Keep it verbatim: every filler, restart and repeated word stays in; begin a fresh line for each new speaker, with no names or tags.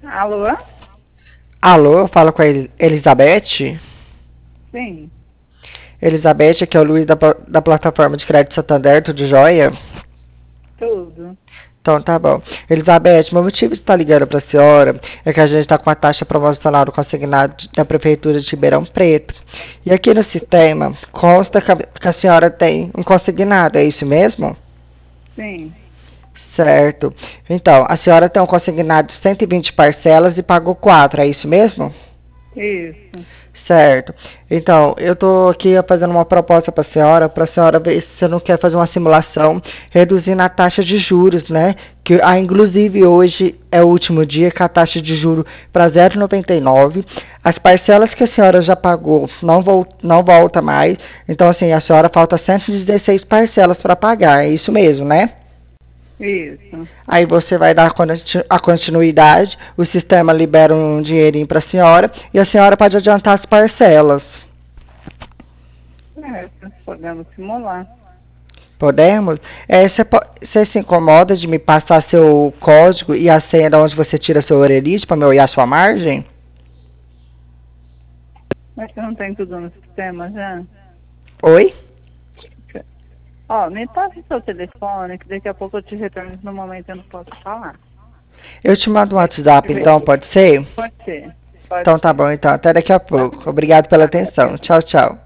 Alô?
Alô, eu falo com a El- Elizabeth.
Sim,
Elizabeth, aqui é o Luiz da, pla- da plataforma de crédito Santander, tudo jóia?
tudo.
Então tá bom. Elizabeth, meu motivo de estar ligando para a senhora é que a gente está com a taxa promocional do consignado de- da Prefeitura de Ribeirão Preto. E aqui no sistema consta que a, que a senhora tem um consignado, é isso mesmo?
Sim,
Certo. Então, a senhora tem um consignado de cento e vinte parcelas e pagou quatro, é isso mesmo?
isso.
Certo. Então, eu estou aqui fazendo uma proposta para a senhora, para a senhora ver se você não quer fazer uma simulação reduzindo a taxa de juros, né? Que, ah, inclusive, hoje é o último dia que a taxa de juros para zero vírgula noventa e nove. As parcelas que a senhora já pagou não, vol não volta mais. Então, assim, a senhora falta cento e dezesseis parcelas para pagar. É isso mesmo, né?
Isso.
Aí você vai dar conti- a continuidade, o sistema libera um dinheirinho para a senhora e a senhora pode adiantar as parcelas.
É, podemos simular.
Podemos? É, você, po- você se incomoda de me passar seu código e a senha de onde você tira seu orelite para me olhar sua margem?
Mas você não tem tudo no sistema já?
Oi?
Ó, me passa o seu telefone, que daqui a pouco eu te retorno. No momento eu não posso falar.
Eu te mando um
Deixa
WhatsApp,
eu ver.
então, pode ser?
Pode ser. Pode
Então tá
ser.
bom, então. Até daqui a
Tá?
pouco. Obrigado pela
Tá, até.
atenção. Tchau, tchau.